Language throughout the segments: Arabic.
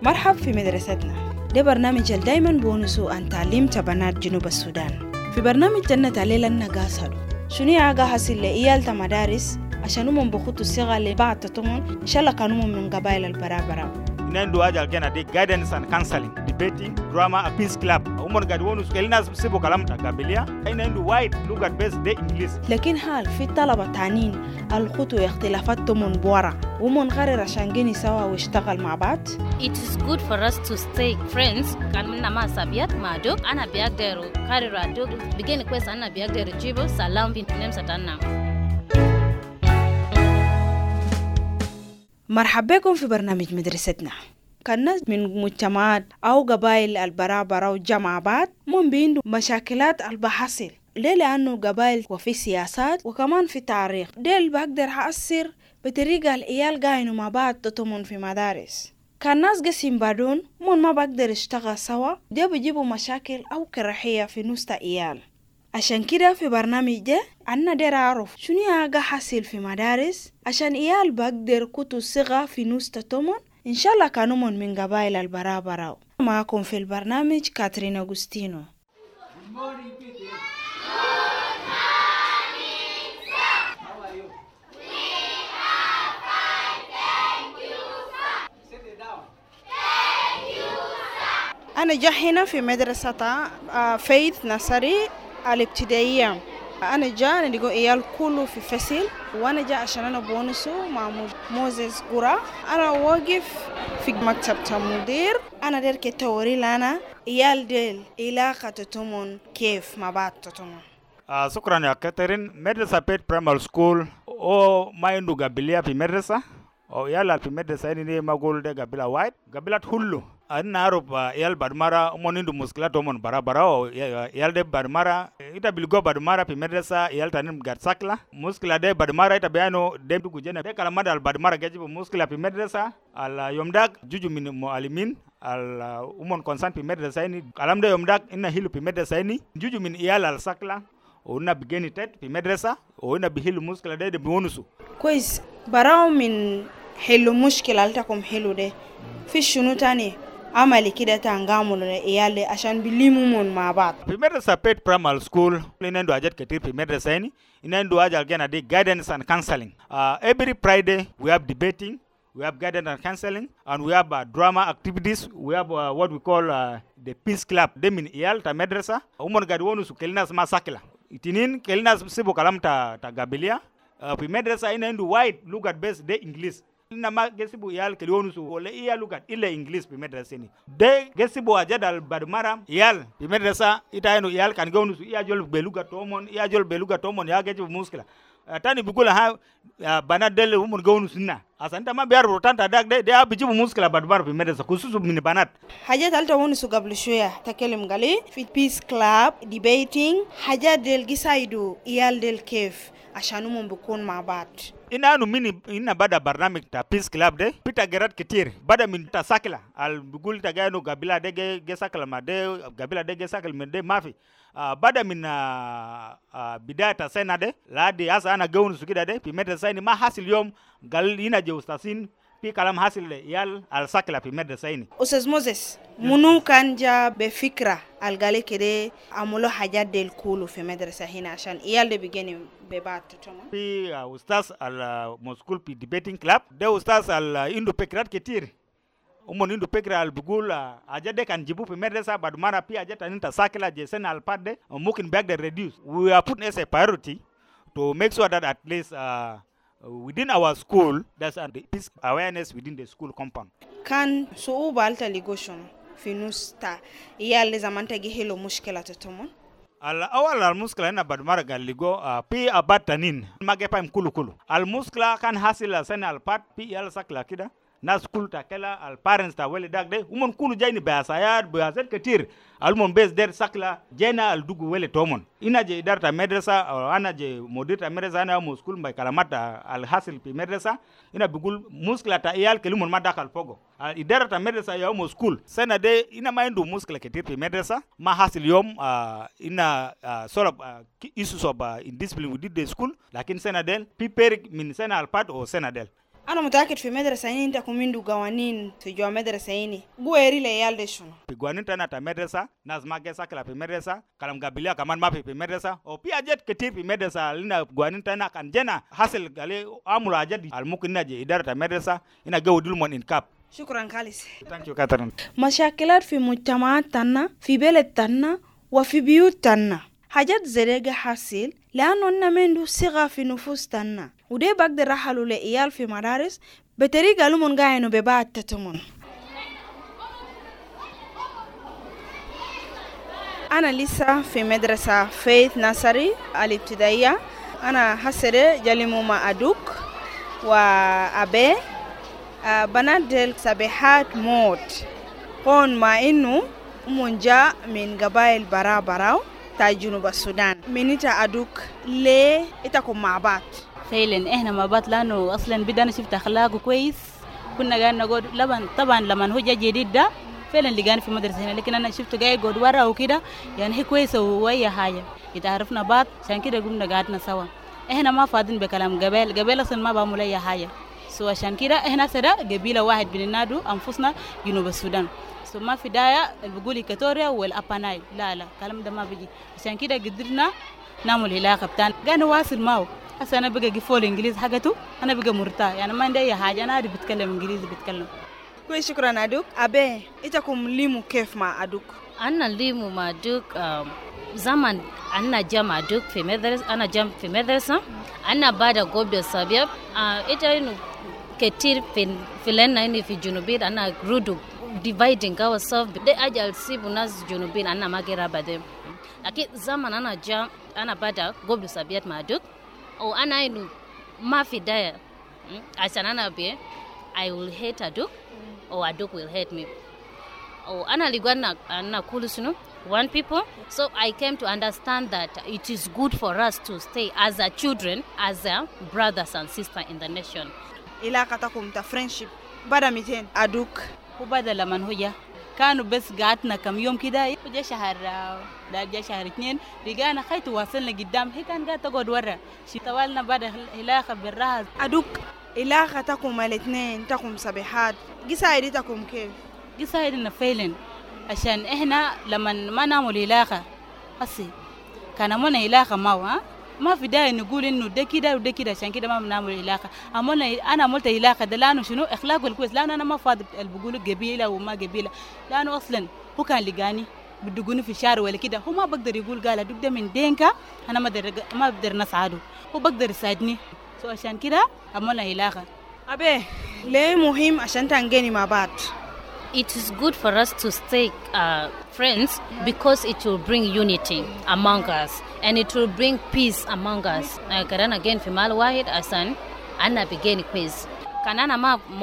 مرحب في مدرستنا. ده برنامج دايما بونسو عن تعليم بنات جنوب السودان. في برنامج جنة تعليل النقاصة شنو ياغا حصل لإيال مدارس عشان هم بخطوا الصغة اللي بعد تطمن إن شاء الله كانوا من قبائل البرابرة. Nendo aja algena de guidance and counseling, debating, drama, a peace club. Umon gadwonu skelina sibo kalamta gabilia. Nendo wide look at best the English. لكن حال في طلبة تانين الخطو اختلافاتهم من بورا ومن غير عشان جيني سوا واشتغل مع بعض. It is good for us to stay friends. كان ما سبيات ما دوك أنا بيقدر كاريرا دوك بيجيني كويس أنا بيقدر جيبه سلام بنت نم ستانا. مرحبا بكم في برنامج مدرستنا. كان ناس من مجتمعات أو قبائل البرابرة وجمع بعض من بيندو مشاكلات البحاصل ليه لأنه قبائل وفي سياسات وكمان في تاريخ ديل بقدر أثر بطريقة العيال قاينوا مع بعض تطمن في مدارس. كان ناس قسم بعدون من ما بقدر اشتغل سوا دي بيجيبوا مشاكل أو كراهية في نص عيال. عشان كده في برنامج ده أنا داير أعرف شنو ياغا حاصل في مدارس عشان إيال بقدر كتو صغة في نص تطمن إن شاء الله كانوا من قبائل البرابرة. معكم في البرنامج كاترين أغسطينو. أنا جا هنا في مدرسة فيث نصري الابتدائية. أنا جا نلقوا إيال كله في فصل وأنا جا عشان أنا بونسو مع موزيس قرا. أنا واقف في مكتب المدير. أنا دير كتوري لنا إيال ديل علاقة تتمون كيف مع بعض تتمون. شكرا يا كاترين. مدرسة بيت بريمال سكول أو ما يندو قبلية في مدرسة أو يلا في مدرسة إني ما أقول ده قبلة وايد قبلة كله. أنا أعرف يال بدمارا مونيندو مشكلة تومون برا أو يال ده بدمارا إذا بيلقوا بدمارا في مدرسة يال تاني مقرسكلا مشكلة ده بدمارا إذا بيانو ده بيجوجنا ده كلام ده البدمارا كذي مشكلة في مدرسة على يوم ده جوجو من معلمين على كونسان في مدرسة إني كلام ده يوم ده إنه هيلو في مدرسة إني جوجو من يال السكلا ونا بيجيني تات في مدرسة ونا بيهيلو مشكلة ده بيونسو كويس براو من حلو مشكلة لتكم حلو ده في شنو تاني عملي كده تنعمل لإيالي عشان بيلمون مع بعض. في مدرسة بيت بريمال سكول لينندو حاجات كتير في مدرسة إني إنندو حاجة الجنا دي guidance and counseling. Every Friday we have debating, we have guidance and counseling, and we have drama activities. We have what we call the peace club. They mean iyal ta madrasa. Umon gadwonu su kelinas masakila. Itinin kelinas sibo kalam ta gabilia. Fi madrasa inendu wide look at best the English. Ina ma gesibu iyal kelionu su ole iyal look at ile English fi madrasa ni. De gesibu ajad al badmara iyal fi madrasa ita eno iyal kan gonu su iyajol beluga tomon iyajol beluga tomon ya gesibu muskila. Tani bigula ha banat umur gonu sunna asanta ma biar rotanta dag de abijibu muskila badbar fi madrasa kususu min banat حاجات قلت ونسو قبل شوية تكلم قالي في بيس كلاب ديبيتينج حاجات ديل جسايدو إيال ديل كيف عشان هم بيكون مع بعض. ina anu mini ina bada barnamij ta peace club de pita gerat kitir bada min ta sakla al bugul ta gano gabila de ge sakla ma de gabila de ge sakla min de mafi bada min bidaya sena de la de asa ana gawnu sukida de pi medda sayni ma hasil yom gal ina je ustasin pi kalam hasil de yal al sakla pi medda sayni Ustaz Moses منو كان جا بفكرة القالي كده عملوا حاجات ديل كولو في مدرسة هنا عشان إيال دي بيجيني ببعض تمام في أستاذ المسؤول في debating club ده أستاذ الإندو فكرات كتير إندو فكرة بيقول حاجات ده كان جيبوا في مدرسة بعد مرة في حاجات أنت ساكلة جسنا البعض ده ممكن بيقدر reduce. We are putting as a priority to make sure that at least within our school there's a peace awareness within the school compound. كان صعوبة التليجوشن في نوستا إيال زمان تجي هلو مشكلة تتمون. الأول المشكلة هنا بعد مرة قال ليجو في أبات تنين ما جاي فاهم كله المشكلة كان حاصل سنة البات في يلا سكلا كده ناس كل تكلا البارنتس تاولي داك ده ومن كله جايني بأسايات كتير المون بس در سكلا جينا الدوغو ولا تومون إنا جي إدارة مدرسة أو أنا جي مدير مدرسة أنا مسؤول باي كلامات الحاصل في مدرسة إنا بقول مشكلة تايال كلمون ما دخل فوقه إدارة مدرسة يوم مسؤول سنة ده إنا ما عنده مشكلة كتير في مدرسة ما حاصل يوم إنا sort of issues of indiscipline within the school لكن سنة ده في بيرك من سنة البات أو سنة ده أنا متأكد في مدرسة هنا أنت كمين قوانين في جوا مدرسة هنا قويري ليال ده شنو في قوانين تنا تا مدرسة ناس ما جالسة كلا في مدرسة كلام قبلية كمان ما في مدرسة وفي أجد كتير في مدرسة لنا قوانين تنا كان جنا حصل عليه أمر أجد الممكن نجي إدارة المدرسة هنا جو دول من إنكاب. شكرا خالص. Thank you كاترين. مشاكلات في مجتمعات تنا في بلد تنا وفي بيوت تنا حاجات زريقة حاصل لأنه إننا منده صغة في نفوس تنا وده بقدر رحلوا لإيال في مدارس بطريقة لمن قاينوا ببعض تتمون. أنا لسه في مدرسة فيث ناصري الابتدائية. أنا حسرة جالي ماما أدوك وأبي بنات ديل سبيحات موت هون ما إنه من جاء من قبائل براو تا جنوب السودان. منيتا أدوك ليه إتاكم مع بعض؟ فعلا إحنا مع بعض لأنه أصلا بدأنا شفت أخلاقه كويس. كنا قاعد نقول لبن طبعا لما هو جا جديد ده فعلا لقاني في مدرسة هنا لكن أنا شفته قاعد يقعد ورا وكده يعني هي كويسة وأي حاجة يتعرفنا بعض عشان كده قمنا قعدنا سوا. إحنا ما فاضين بكلام قبائل أصلا ما بعمل أي حاجة سو عشان كده إحنا سدا قبيلة واحد بننادو أنفسنا جنوب السودان سو ما في داعي بقول إكتوريا والأبانايل لا كلام ده ما بيجي عشان كده قدرنا نعمل علاقة بتاعنا قاعد واصل معه. هسه أنا بقى قفول إنجليزي حاجته أنا بقى مرتاح يعني ما عندي أي حاجة أنا عادي بتكلم إنجليزي بتكلم. كويس شكرا أدوك. أبي إتاكم ليمو كيف مع أدوك؟ أنا ليمو مع أدوك زمان أنا جام أدوك في مدرسة أنا جام في مدرسة أنا بعد قبل السبب إذا إنه كتير في لنا إني في جنوبين أنا رودو dividing ourselves ده أجل سيب ناس جنوبين أنا ما غير بعدين لكن زمان أنا جام أنا بعد قبل السبب مع أدوك أو أنا إنه ما في داعي عشان أنا بيه I will hate Aduk or Aduk will hate me. Oh, Anna Ligwana Anna Kulusunu, one people. So I came to understand that it is good for us to stay as a children, as a brothers and sisters in the nation. Ilaka takum ta friendship. Bada miten Aduk. وبعد لما هو كانوا بس قعدنا كم يوم كده وجا شهر ده جا شهر 2 رجعنا خيط وصلنا قدام هي كان قاعد تقعد ورا طولنا بعد علاقة بالراس. أدوك علاقة تكم الاثنين تكم سبيحات قصايدي تكم كيف؟ قصايدنا فعلا عشان إحنا لما ما نعمل علاقة هسي كان عملنا علاقة معه ما في داعي نقول إنه ده كده وده كده عشان كده ما بنعمل علاقة. أنا عملت علاقة ده لأنه شنو إخلاقه الكويس لأنه أنا ما فاضي بقوله قبيلة وما قبيلة لأنه أصلاً هو كان لقاني بدقوني في الشارع ولا كده هو ما بقدر يقول قال أدوك ده من دينكا أنا ما بقدر نساعده هو بقدر يساعدني سو عشان كده عملنا علاقة. أبي ليه مهم عشان تنجني مع بعض؟ It is good for us to stay friends because it will bring unity among us and it will bring peace among us. Karana again Fimal Wahid Asan Anna begin quiz. Kanana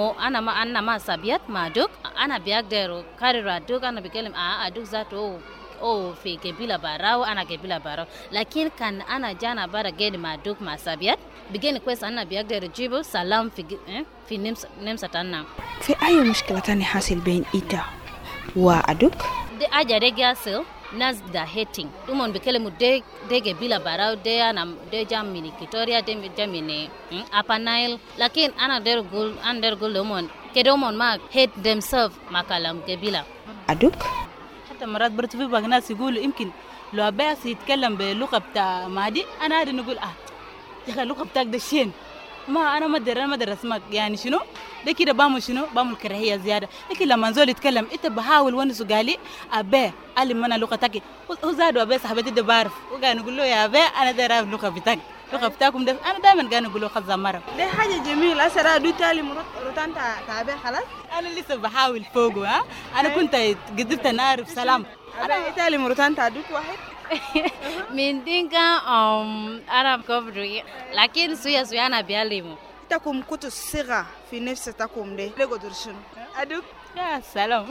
ma sabiat ma duk ana biak dero karira duk ana bikelim aduk zato fi gebila barao ana gebila barao lakin kan ana jana bara geni ma duk ma sabiat begin quiz ana biak dero jibo salam fi nims tanna. في أي مشكلة تانية حاصل بين إيتا وأدوك؟ ده أجا رجاسل ناس ده hating. دومون بكلمو ده قبيلة براو ده جام مني كيتوريا ده جام مني أبانايل. لكن أنا درقول دومون كدومون ما hate themselves ما كلام قبيلة. أدوك؟ حتى مرات برضو في بعض ناس يقولوا يمكن لو أباس يتكلم باللغة بتاع مادي أنا عادي نقول يا أخي اللغة بتاعك ده شين. ما أنا ما أدري اسمك يعني شنو ده كده بعمل كراهية زيادة لكن لما نزول يتكلم إنت بحاول ونسو قالي أبي ألم أنا لغتك هو زادوا أبي صاحبتي ده بعرف وقاعد نقول له يا أبي أنا ده أعرف اللغة بتاعكم ده أنا دائما قاعد نقول له خذ مرة ده حاجة جميلة أسرع دو تالي مرتان تعبي خلاص أنا لسه بحاول فوقه أنا كنت قدرت أعرف سلام أنا تالي مرتان تعدوك واحد من دينكا أنا كبري لكن سويا أنا بيعلمه تكم كنت الصغة في نفستكم ده لقوا درشون أدوك يا سلام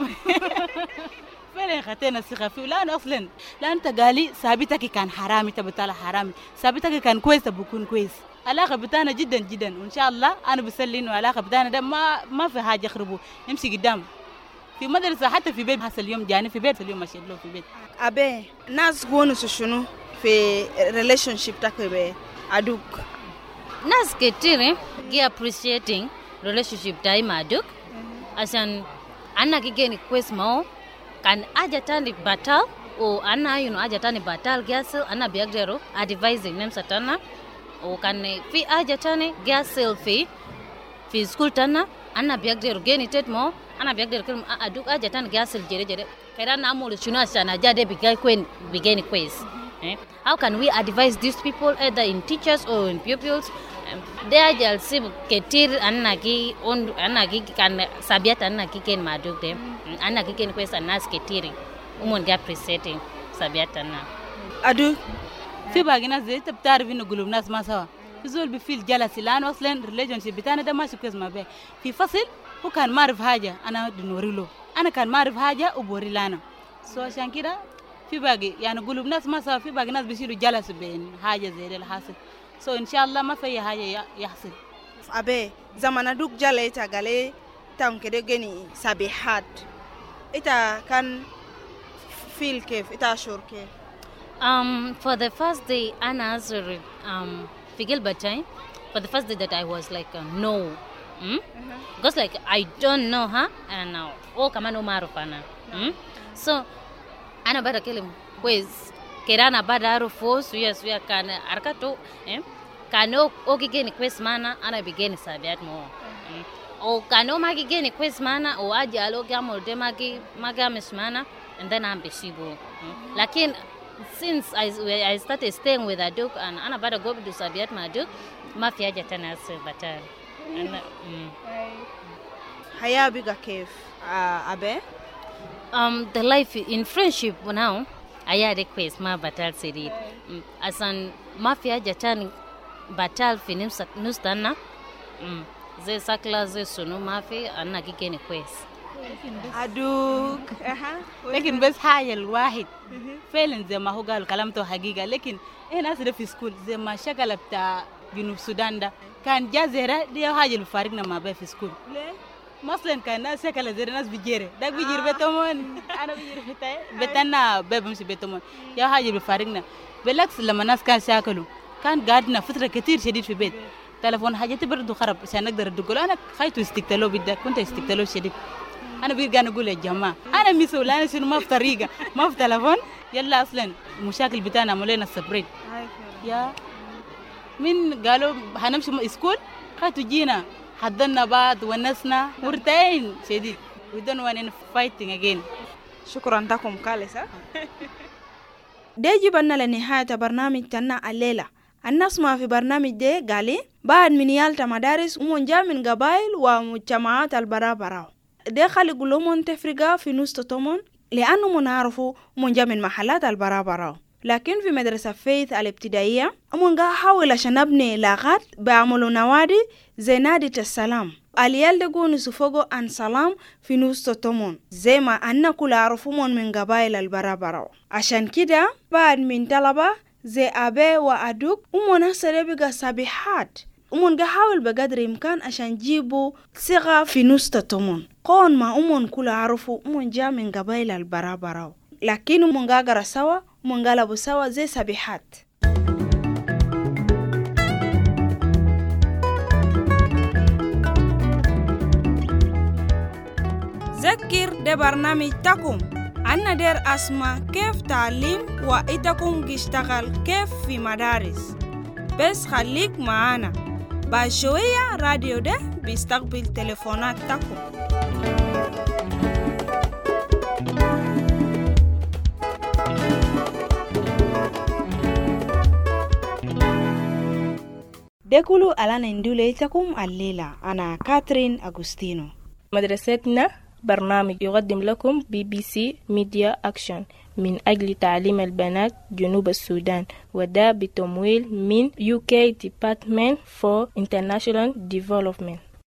فعلا خطينا الصغة فيه لأن أصلا لأن تقالي ثابتك كان حرامي تبطال حرامي ثابتك كان كويس بكون كويس علاقة بتاعنا جدا وإن شاء الله أنا بسلي إنه علاقة بتاعنا ده ما في حاجة يخربوا يمشي قدام في مدرسة حتى في بيت حصل اليوم جاني في بيت اليوم ماشي له في بيت. أبي ناس قونوا شنو في relationship تاكو بي أدوك ناس كتير جي appreciating relationship dai maduk asan anna kigeni quest mo kan aja tani batal o anna aja tani batal gasel anna biagdero advising nem satana o kan fi aja tani gasel fi school tana anna biagdero geni tet mo anna biagdero kum aduk aja tani gasel jere kaya na amolo chuna sana jade begin quest. How can we advise these people either in teachers or in pupils? They are just ketir anaki kan sabiat anaki ken maduk dem anaki ken quest anas ketiri umon ga presetting sabiat anna adu fi bagina zai tabtar vinu gulub nas masawa zol bifil jalasi lan waslan relationship bitana da mashi quest mabe fi fasil هو كان معرف حاجة أنا دنوريلو أنا كان معرف حاجة وبوريلانا سو عشان كده في باقي يعني قلوب ناس ما صار في باقي ناس بيصيروا جلسوا بين حاجة زي ده الحاصل سو إن شاء الله ما في حاجة يحصل أبي زمان دوك جالي تاغالي تام كده جني سبيحات إتا كان feel كيف إتا شعور كيف for the first day أنا أزور في قلبتي for the first day that I was like no because like I don't know her and kama no marufana so ana bada kelim quiz kerana bada arufo suya kana arkato kano okigeni quiz mana ana begin sabiat mo o kano magigeni quiz mana o aje aloga molde maga mesmana and then I'm beshibo lakin since I started staying with Aduk and ana bada go to sabiat maduk mafia jatana batar حياة بيجا كيف أبي the life in friendship now I request ma batal siri asan mafia jatan batal finim nustana ze sakla ze sunu mafi anna kigeni quest أدوك لكن بس حاجة الواحد فعلا زي ما هو قال كلامته حقيقة لكن هنا أصلا في سكول زي ما شكل بتاع جنوب السودان ده كان جازيرة دي حاجة الفارقنا ما بين في سكول ليه؟ مثلا كان ناس شكل زي الناس بيجري ده بيجري بيتمون أنا بيجري بتاعي بتنا بمشي بيتمون يا حاجة الفارقنا بالعكس لما الناس كان شاكلوا كان قعدنا فترة كتير شديد في البيت تلفون حاجتي برضو خرب عشان نقدر نقول أنا خايتو استقتلوا بدك كنت استقتلوا شديد أنا بيرجع نقول يا جماعة أنا مسؤول أنا شنو ما في طريقة ما في تلفون يلا أصلا مشاكل بتاعنا مولينا السبريد يا من قالوا هنمشي سكول خاتوا جينا حضرنا بعض ونسنا مرتين شديد we don't want any fighting again شكرا لكم كالسة ده جبنا لنهاية برنامج تنا الليلة الناس ما في برنامج ده قالي بعد من يالتا مدارس ومن جاء من قبائل ومجتمعات البرابراو ده خلي قلومون تفرقا في نص تطمون لأنه منعرفوا من جاء من محلات البرابراو لكن في مدرسة فيث الابتدائية أمون حاول عشان نبني علاقات بعملوا نوادي زي نادي السلام اليال دقون سفوقو عن سلام في نص تطمون زي ما أننا كل عرفومون من قبائل البرابراو عشان كده بعد من طلبة زي أبي وأدوك أمون هسه بقى سابحات أمون حاول بقدر إمكان عشان جيبوا ثقة في نص تطمون قون ما أمون كل عرفوا أمون جاء من قبائل البرابراو لكن أمون قاقر سوا أمون قلبوا سوا زي سابحات ذكر ده برنامج تكم أنا دير أسمع كيف تعليم وإتكم يشتغل كيف في مدارس بس خليك معانا بعد شوية راديو ده بيستقبل تليفونات تكم ده كله ألانا ندوليتكم الليلة أنا كاترين أغوستينو مدرستنا برنامج يقدم لكم BBC Media Action من أجل تعليم البنات جنوب السودان وده بتمويل من UK Department for International Development.